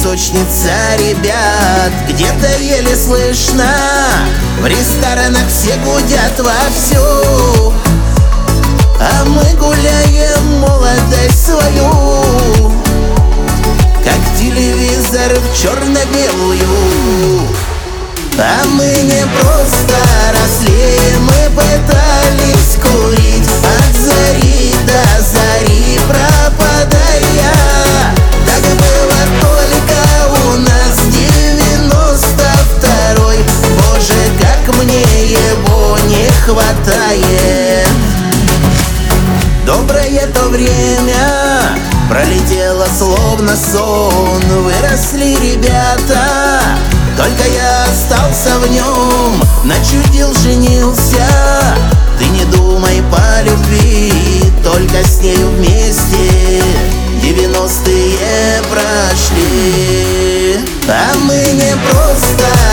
песочница ребят, где-то еле слышно. В ресторанах все гудят вовсю, а мы гуляем молодость свою, как телевизор в черно-белую. А мы не просто росли, мы пытались курить от зари до зари, пропадая. Так было только у нас 92-й. Боже, как мне его не хватает. Доброе то время пролетело словно сон. Выросли ребята, только я остался в нем. Начудил, женился, ты не думай по любви, только с нею вместе 90-е прошли. А мы не просто